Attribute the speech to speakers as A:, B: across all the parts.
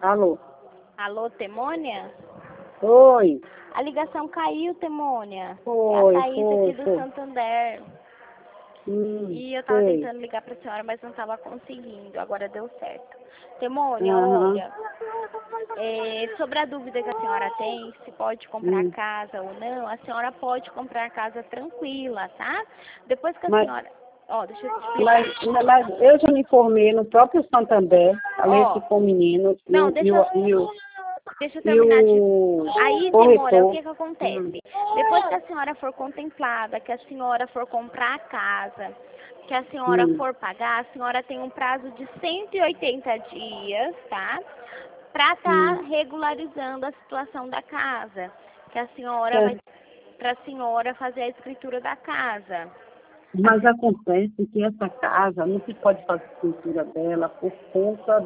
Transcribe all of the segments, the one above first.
A: Alô?
B: Alô, Temônia?
A: Oi.
B: A ligação caiu, Temônia. É
A: Foi,
B: a Thaís aqui do
A: foi.
B: Santander. E eu tava
A: Sei.
B: tentando ligar pra senhora, mas não tava conseguindo. Agora deu certo. Temônia,
A: Aham.
B: olha, sobre a dúvida que a senhora tem, se pode comprar
A: Hum.
B: casa ou não, a senhora pode comprar casa tranquila, tá? Depois que a
A: Mas,
B: senhora... Ó, deixa eu te
A: mas,
B: explicar.
A: mas eu já me informei no próprio Santander, falei
B: Ó,
A: aqui com o menino
B: não, deixa eu
A: e
B: terminar de...
A: o
B: Aí, Temora, o
A: corretor.
B: que que acontece? Depois que a senhora for contemplada, que a senhora for comprar a casa, que a senhora
A: Hum.
B: for pagar, a senhora tem um prazo de 180 dias, tá? Pra
A: Hum.
B: estar regularizando a situação da casa. Que a senhora
A: É.
B: vai... Pra senhora fazer a escritura da casa.
A: Mas acontece que essa casa não se pode fazer a escritura dela por conta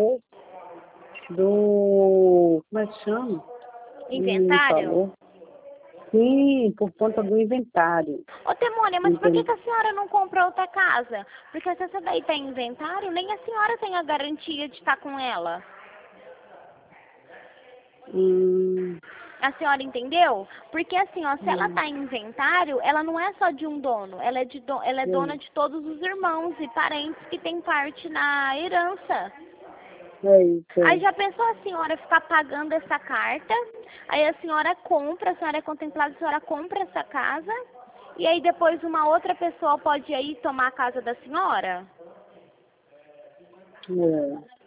A: como é que chama? Me
B: Inventário?
A: falou. Sim, por conta do inventário.
B: Ô, Temônia, mas por que
A: Entende?
B: que a senhora não compra outra casa? Porque se essa daí tá em inventário, nem a senhora tem a garantia de estar com ela.
A: Hum,
B: A senhora entendeu? Porque assim, ó, se ela
A: hum,
B: tá em inventário, ela não é só de um dono, ela é dona
A: é,
B: de todos os irmãos e parentes que têm parte na herança.
A: é isso.
B: Aí
A: É.
B: já pensou a senhora ficar pagando essa carta, aí a senhora compra, a senhora é contemplada, a senhora compra essa casa, e aí depois uma outra pessoa pode aí tomar a casa da senhora?
A: É.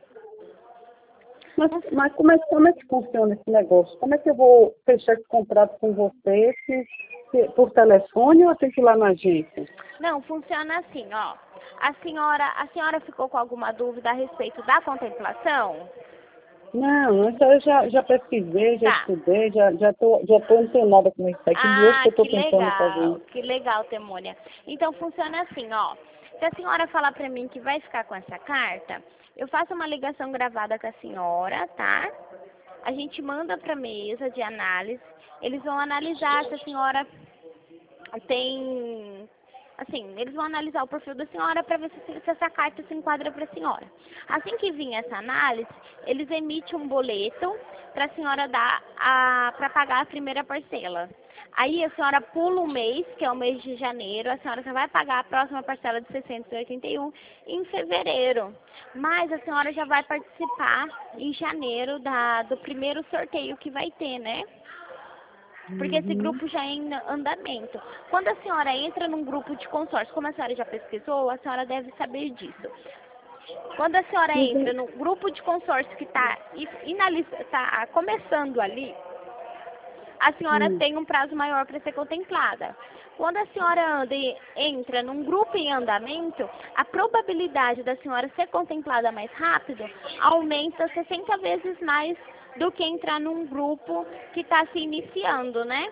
A: Mas como é que funciona esse negócio? Como é que eu vou fechar esse contrato com você por telefone ou eu tenho que ir lá na agência?
B: Não, funciona assim, ó. A senhora ficou com alguma dúvida a respeito da contemplação?
A: Não, eu já pesquisei, já
B: Tá.
A: estudei, já tô antenada com isso aqui. De hoje
B: Ah,
A: que eu estou tentando fazer isso.
B: que legal, Temônia. Então funciona assim, ó. Se a senhora falar pra mim que vai ficar com essa carta, eu faço uma ligação gravada com a senhora, tá? A gente manda pra mesa de análise, eles vão analisar se a senhora tem, assim, eles vão analisar o perfil da senhora para ver se essa carta se enquadra para a senhora. Assim que vir essa análise, eles emitem um boleto para a senhora dar para pagar a primeira parcela. Aí a senhora pula um mês, que é o mês de janeiro, a senhora só vai pagar a próxima parcela de 681 em fevereiro. Mas a senhora já vai participar em janeiro do primeiro sorteio que vai ter, né? Porque esse
A: Uhum.
B: grupo já é em andamento. Quando a senhora entra num grupo de consórcio, como a senhora já pesquisou, a senhora deve saber disso. Quando a senhora entra
A: Uhum.
B: no grupo de consórcio que está começando ali, a senhora
A: Hum.
B: tem um prazo maior para ser contemplada. Quando a senhora entra num grupo em andamento, a probabilidade da senhora ser contemplada mais rápido aumenta 60 vezes mais do que entrar num grupo que está se iniciando, né?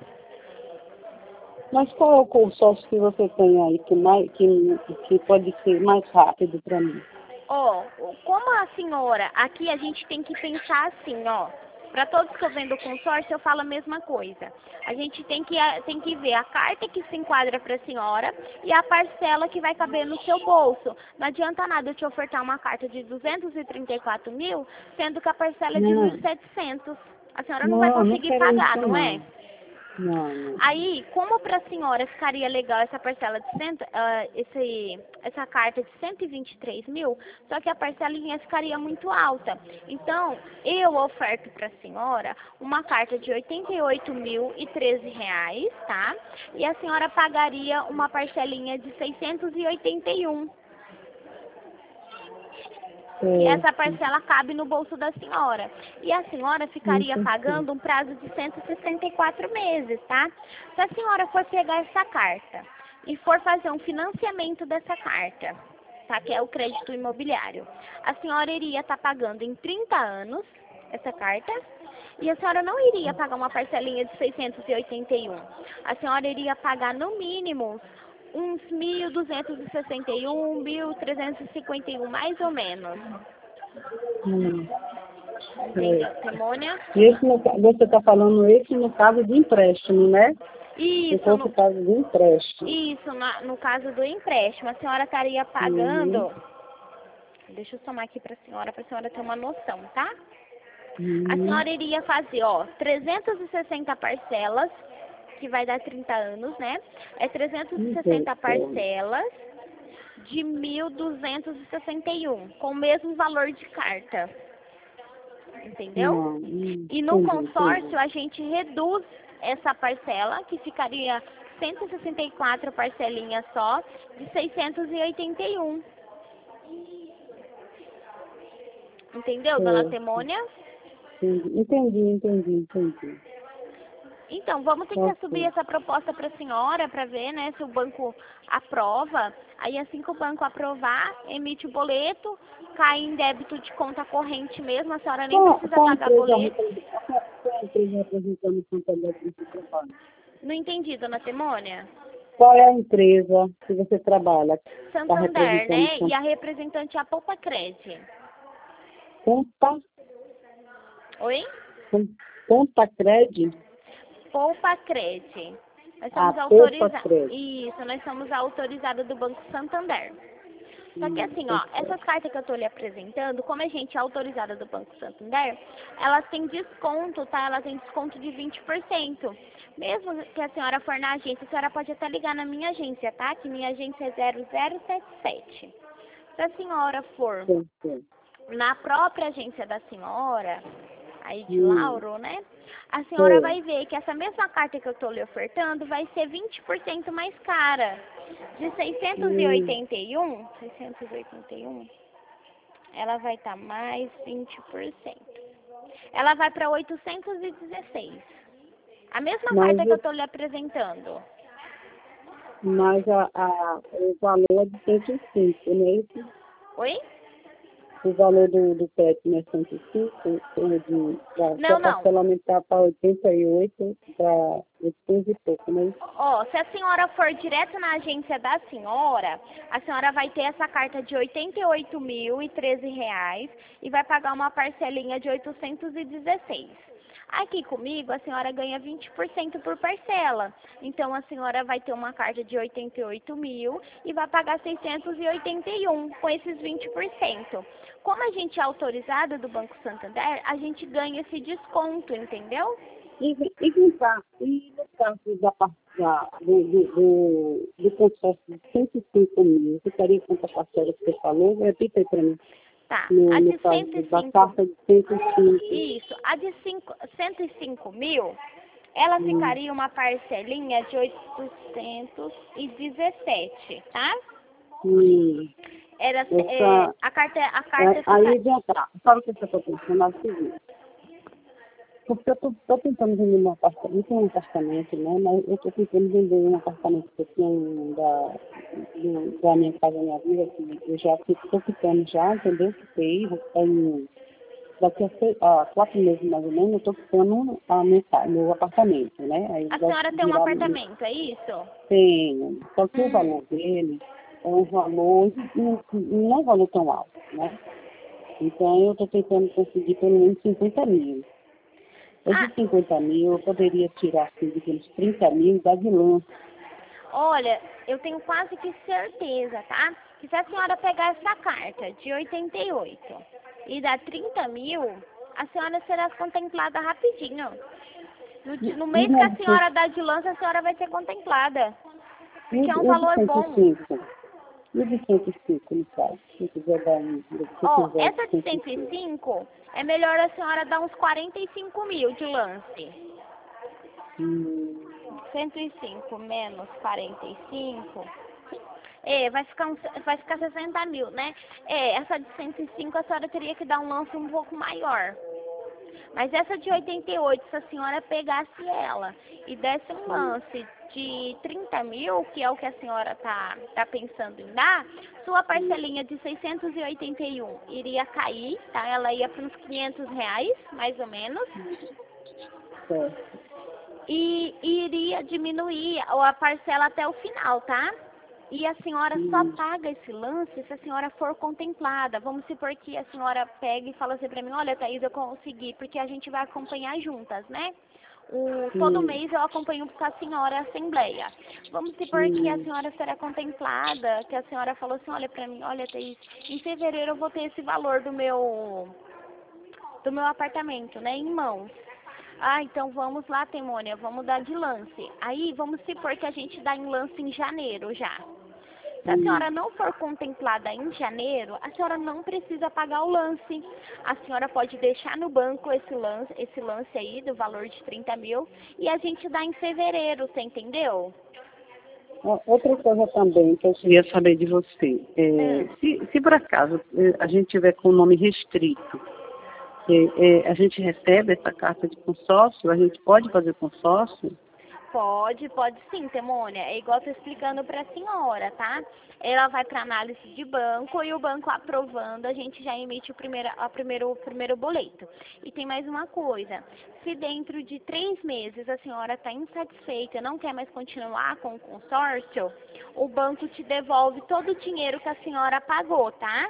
A: Mas qual é o consórcio que você tem aí que pode ser mais rápido para mim?
B: Ó, como a senhora, aqui a gente tem que pensar assim, ó. Para todos que eu vendo consórcio, eu falo a mesma coisa. A gente tem que ver a carta que se enquadra para a senhora e a parcela que vai caber no seu bolso. Não adianta nada eu te ofertar uma carta de 234 mil, sendo que a parcela é de
A: Não,
B: 1.700. A senhora não vai
A: não
B: conseguir
A: quero
B: pagar,
A: isso
B: não é?
A: não. Não, não.
B: Aí, como para a senhora ficaria legal essa parcela de essa carta de 123 mil, só que a parcelinha ficaria muito alta. Então, eu oferto para a senhora uma carta de 88.013 reais, tá? E a senhora pagaria uma parcelinha de 681. Que essa
A: Certo.
B: parcela cabe no bolso da senhora. E a senhora ficaria
A: Entendi.
B: pagando um prazo de 164 meses, tá? Se a senhora for pegar essa carta e for fazer um financiamento dessa carta, tá? Que é o crédito imobiliário, a senhora iria estar pagando em 30 anos essa carta e a senhora não iria pagar uma parcelinha de 681. A senhora iria pagar no mínimo uns 1.261, 1.351, mais ou menos.
A: Hum,
B: Entendeu,
A: certo.
B: Temônia?
A: Você está falando esse no caso de empréstimo, né? Se
B: Isso,
A: fosse o caso de empréstimo.
B: no caso do empréstimo, a senhora estaria
A: Uhum.
B: pagando. Deixa eu somar aqui para a senhora ter uma noção, tá? A senhora iria fazer, ó, 360 parcelas, que vai dar 30 anos, né? É 360 parcelas de 1.261, com o mesmo valor de carta. Entendeu? E no consórcio a gente reduz essa parcela, que ficaria 164 parcelinhas só, de 681. Entendeu, dona Temônia?
A: Entendi.
B: Então, vamos ter que subir essa proposta para a senhora para ver, né, se o banco aprova. Aí, assim que o banco aprovar, emite o boleto, cai em débito de conta corrente mesmo, a senhora nem precisa pagar boleto.
A: Qual a empresa representando o Santander que você trabalha?
B: Não entendi, dona Temônia.
A: Qual é a empresa que você trabalha?
B: Santander, né? E a representante é a Poupa Cred.
A: Conta?
B: Oi?
A: Conta Cred?
B: Poupa Cred. Nós somos Isso, nós somos autorizados do Banco Santander. Só que assim, ó, essas cartas que eu tô lhe apresentando, como a gente é autorizada do Banco Santander, elas têm desconto, tá? Elas têm desconto de 20%. Mesmo que a senhora for na agência, a senhora pode até ligar na minha agência, tá? Que minha agência é 0077. Se a senhora for na própria agência da senhora, aí de Lauro, né? A senhora vai ver que essa mesma carta que eu tô lhe ofertando vai ser 20% mais cara. De 681, ela vai estar mais 20%. Ela vai para 816. A mesma carta que eu tô lhe apresentando.
A: Mas o valor é de 105, não é isso?
B: Oi?
A: O valor do PET não é 105,
B: não.
A: parcelamento está para 88, para 800 e pouco, não é isso?
B: Ó, se a senhora for direto na agência da senhora, a senhora vai ter essa carta de R$ 88.013 e vai pagar uma parcelinha de 816. Aqui comigo, a senhora ganha 20% por parcela. Então, a senhora vai ter uma carta de 88 mil e vai pagar 681 com esses 20%. Como a gente é autorizada do Banco Santander, a gente ganha esse desconto, entendeu?
A: E no caso do consórcio de 105 mil, ficaria com a parcela que você falou? Repita aí para mim.
B: Tá,
A: a de 105. Da carta de 105.
B: Isso, a de 105 mil, ela ficaria uma parcelinha de 817, tá? Era, a carta
A: aí vem cá, sabe o que eu estou pensando? É o seguinte. Porque eu estou tentando vender um apartamento, um apartamento, né? Mas eu estou tentando vender um apartamento que eu tenho da minha casa, minha vida, que eu já estou ficando já, entendeu? Fiquei, daqui a 4 meses mais ou menos, eu estou ficando meu apartamento, né? Aí
B: a senhora tem um apartamento, é isso?
A: Tenho, só que o valor dele é um valor, não é um valor tão alto, né? Então eu estou tentando conseguir pelo menos 50 mil. Esses 50 mil eu poderia tirar assim, uns 30 mil da vilã.
B: Olha, eu tenho quase que certeza, tá? Que se a senhora pegar essa carta de 88 e dar 30 mil, a senhora será contemplada rapidinho. No mês que a senhora dá de lança, a senhora vai ser contemplada. Porque é um valor bom.
A: E de 105, no caso? Se quiser dar
B: essa de 105, é melhor a senhora dar uns 45 mil de lance. 105 menos 45... vai ficar 60 mil, né? Essa de 105 a senhora teria que dar um lance um pouco maior. Mas essa de 88, se a senhora pegasse ela e desse um lance de 30 mil, que é o que a senhora tá pensando em dar, sua parcelinha de 681 iria cair, tá? Ela ia para uns R$500, mais ou menos. E iria diminuir a parcela até o final, tá? E a senhora só paga esse lance se a senhora for contemplada. Vamos supor que a senhora pega e fala assim pra mim, olha, Thaís, eu consegui, porque a gente vai acompanhar juntas, né? Todo mês eu acompanho com a senhora a assembleia. Vamos supor que a senhora será contemplada, que a senhora falou assim, olha pra mim, olha, Thaís, em fevereiro eu vou ter esse valor do meu do meu apartamento, né, em mãos. Ah, então vamos lá, Temônia, vamos dar de lance. Aí, vamos supor que a gente dá em lance em janeiro já. Se a senhora não for contemplada em janeiro, a senhora não precisa pagar o lance. A senhora pode deixar no banco esse lance aí do valor de 30 mil e a gente dá em fevereiro, você entendeu?
A: Outra coisa também que eu queria saber de você, se por acaso a gente tiver com o nome restrito, a gente recebe essa carta de consórcio, a gente pode fazer consórcio?
B: Pode sim, Temônia. É igual eu tô explicando para a senhora, tá? Ela vai para análise de banco e o banco aprovando, a gente já emite o primeiro boleto. E tem mais uma coisa. Se dentro de 3 meses a senhora está insatisfeita, não quer mais continuar com o consórcio, o banco te devolve todo o dinheiro que a senhora pagou, tá?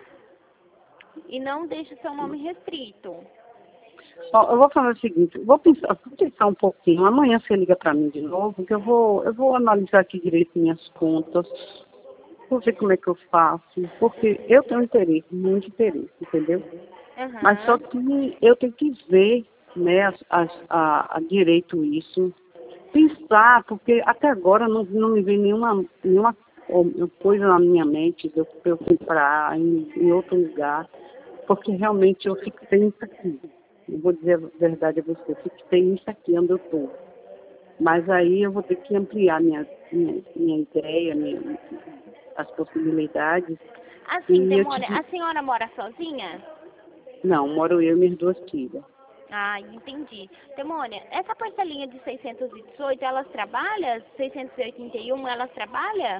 B: E não deixa o seu nome restrito.
A: Ó, eu vou fazer o seguinte, vou pensar um pouquinho. Amanhã você liga para mim de novo, que eu vou analisar aqui direito minhas contas, vou ver como é que eu faço, porque eu tenho interesse, muito interesse, entendeu?
B: Uhum.
A: Mas só que eu tenho que ver, né, direito isso, pensar, porque até agora não me vem nenhuma coisa na minha mente de eu comprar em outro lugar, porque realmente eu fixei isso aqui. Eu vou dizer a verdade a você, eu fixei isso aqui onde eu estou. Mas aí eu vou ter que ampliar minha ideia, as possibilidades.
B: Assim, Temônia, a senhora mora sozinha?
A: Não, moro eu e minhas 2 filhas.
B: Ah, entendi. Temônia, essa parcelinha de 618, elas trabalham? 681, elas trabalham?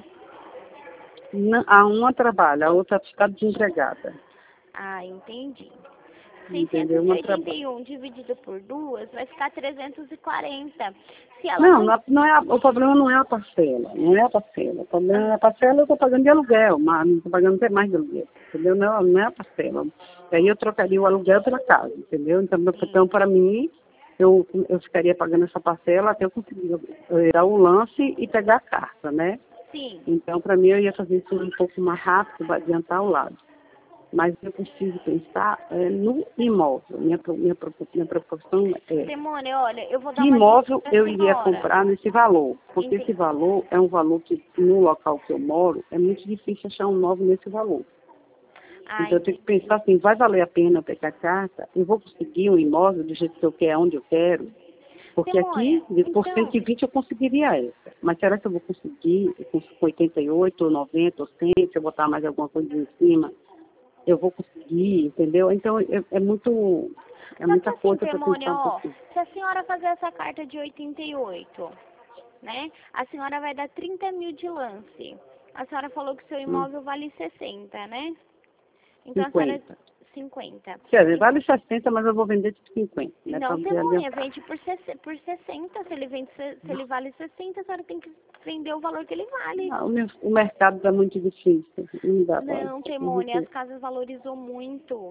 A: A uma trabalha, a outra está desempregada.
B: Ah, entendi.
A: Entendeu?
B: 681 dividido por 2 vai ficar 340. Se ela
A: não é o problema não é a parcela, não é a parcela. O problema é a parcela, eu estou pagando de aluguel, mas não estou pagando até mais de aluguel, entendeu? Não é a parcela. Aí eu trocaria o aluguel pela casa, entendeu? Então para mim, eu ficaria pagando essa parcela até eu conseguir dar o lance e pegar a carta, né?
B: Sim.
A: Então, para mim, eu ia fazer isso um pouco mais rápido, para adiantar o lado. Mas eu preciso pensar no imóvel. Minha preocupação é
B: Temônia, olha, eu vou dar
A: que
B: uma
A: imóvel
B: dica pra
A: eu iria
B: senhora.
A: comprar nesse valor. Porque
B: Entendi.
A: esse valor é um valor que, no local que eu moro, é muito difícil achar um imóvel nesse valor.
B: Ah,
A: Então, eu tenho que pensar assim, vai valer a pena eu pegar a carta? Eu vou conseguir um imóvel do jeito que eu quero, onde eu quero? Porque
B: Temônia,
A: aqui, por 120 eu conseguiria essa. Mas será que eu vou conseguir com 88, ou 90, ou 100, se eu botar mais alguma coisa em cima? Eu vou conseguir, entendeu? Então, é muita
B: assim,
A: coisa para
B: Temônia,
A: pensar um
B: ó,
A: pouquinho.
B: se a senhora fazer essa carta de 88, né, a senhora vai dar 30 mil de lance. A senhora falou que seu imóvel vale 60, né? Então a senhora...
A: 50.
B: 50.
A: Quer dizer, vale 60, mas eu vou vender de 50, né?
B: Não,
A: Para
B: Temônia,
A: adiantar.
B: vende por 60. Se ele vale 60, a senhora tem que vender o valor que ele vale.
A: O mercado está muito difícil. Não dá para.
B: Não, Temônia, as casas valorizou muito.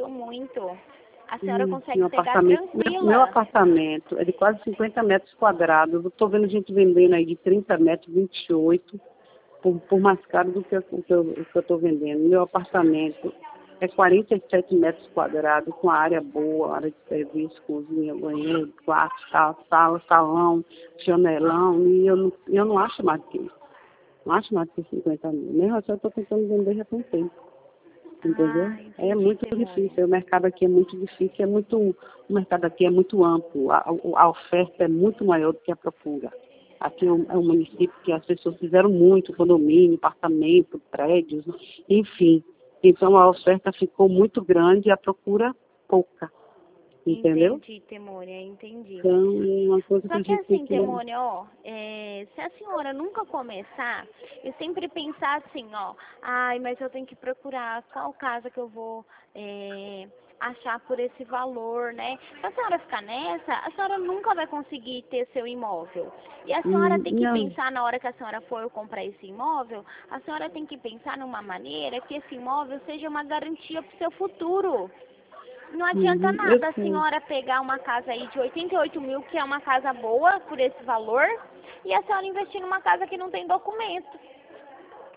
B: A senhora consegue
A: Meu
B: pegar
A: apartamento,
B: tranquila.
A: meu apartamento é de quase 50 metros quadrados. Eu estou vendo gente vendendo aí de 30 metros, 28, por mais caro do que o que eu estou vendendo. Meu apartamento é 47 metros quadrados, com área boa, área de serviço, cozinha, banheiro, quarto, sala, salão, janelão, e eu não acho mais que isso. Não acho mais que 50 mil. Mesmo assim, eu estou tentando vender já tem tempo. Entendeu?
B: Entendi,
A: É muito
B: Temônia.
A: difícil. O mercado aqui é muito difícil. O mercado aqui é muito amplo. A oferta é muito maior do que a procura. Aqui é um município que as pessoas fizeram muito, condomínio, apartamento, prédios, enfim. Então a oferta ficou muito grande e a procura pouca. Entendeu?
B: Entendi, Temônia, entendi.
A: Então, é uma coisa que
B: Só
A: a
B: que
A: gente tem
B: assim,
A: que...
B: Temônia, ó, se a senhora nunca começar, eu sempre pensar assim, ó, ai, mas eu tenho que procurar qual casa que eu vou achar por esse valor, né? Se a senhora ficar nessa, a senhora nunca vai conseguir ter seu imóvel. E a senhora tem que
A: Não.
B: pensar, na hora que a senhora for comprar esse imóvel, a senhora tem que pensar numa maneira que esse imóvel seja uma garantia para o seu futuro. Não adianta nada a senhora pegar uma casa aí de 88 mil, que é uma casa boa por esse valor, e a senhora investir numa casa que não tem documento.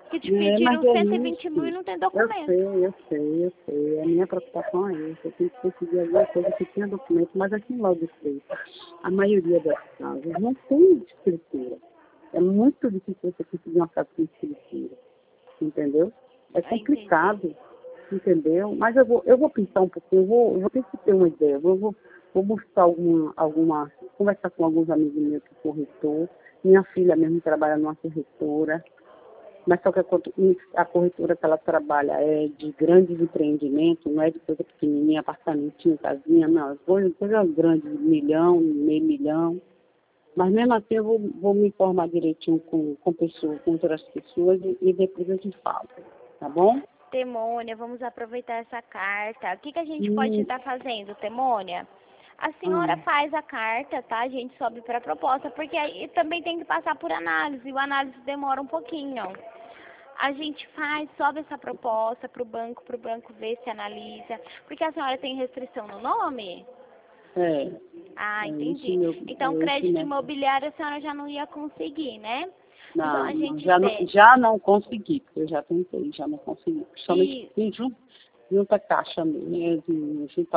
B: Que te pediram
A: Mas é
B: 120
A: isso.
B: mil e não tem
A: Eu
B: documento.
A: sei. A minha preocupação é essa. Eu tenho que conseguir alguma coisa que tenha documento, mas aqui em Lauro de Freitas, a maioria das casas não tem escritura. É muito difícil você conseguir uma casa com escritura. Entendeu? É complicado. Entendeu? Mas eu vou pensar um pouquinho, eu vou ter que ter uma ideia. Vou buscar conversar com alguns amigos meus que são corretor. Minha filha mesmo trabalha numa corretora. Mas só que a corretora que ela trabalha é de grandes empreendimentos, não é de coisa pequenininha, apartamentinho, casinha, não. Coisa grande, 1 milhão, meio milhão. Mas mesmo assim eu vou me informar direitinho com pessoas, com outras pessoas e depois eu te falo. Tá bom?
B: Temônia, vamos aproveitar essa carta. O que a gente pode estar fazendo, Temônia? A senhora faz a carta, tá? A gente sobe para a proposta, porque aí também tem que passar por análise. E a análise demora um pouquinho. A gente sobe essa proposta para o banco ver se analisa. Porque a senhora tem restrição no nome?
A: É.
B: Ah, entendi.
A: Isso,
B: Então, crédito imobiliário a senhora já não ia conseguir, né?
A: Não,
B: então, a gente
A: já não consegui, porque eu já tentei, já não consegui. Principalmente junto a caixa mesmo, junto a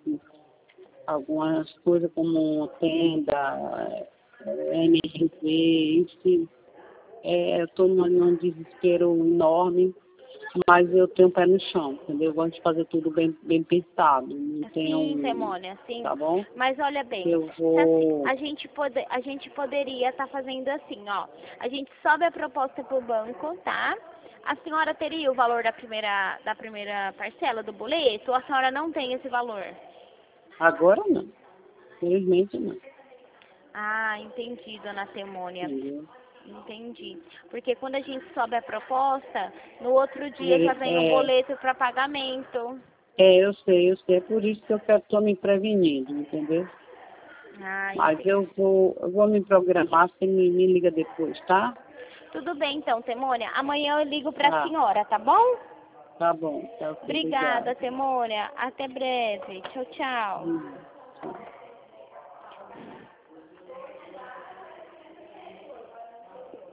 A: algumas coisas como tenda, MRV, enfim. Eu estou num desespero enorme, mas eu tenho o pé no chão, entendeu? Eu gosto de fazer tudo bem pensado. Não
B: Sim, Temônia, sim.
A: Tá bom?
B: Mas olha bem,
A: Eu vou...
B: a gente poderia estar fazendo assim, ó. A gente sobe a proposta para o banco, tá? A senhora teria o valor da primeira parcela do boleto ou a senhora não tem esse valor?
A: Agora não. Infelizmente não.
B: Ah, entendi, dona Temônia.
A: Entendeu?
B: Entendi. Porque quando a gente sobe a proposta, no outro dia já vem o boleto para pagamento.
A: Eu sei. É por isso que eu estou me prevenindo, entendeu?
B: Ah,
A: Mas eu vou me programar, você me liga depois, tá?
B: Tudo bem então, Temônia. Amanhã eu ligo para a senhora, tá bom?
A: Tá bom.
B: Obrigada, Temônia. Até breve. Tchau, tchau.
A: Tchau.